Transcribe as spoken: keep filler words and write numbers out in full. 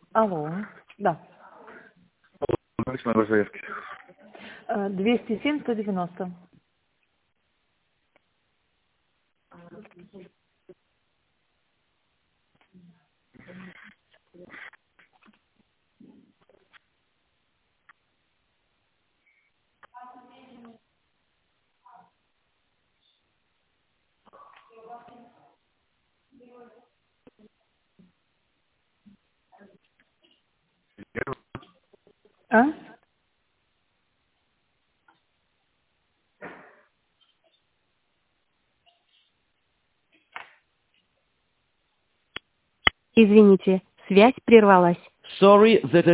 Алло, да. Номер заявки. Э, двести семь сто девяносто. А? Извините, связь прервалась. Sorry that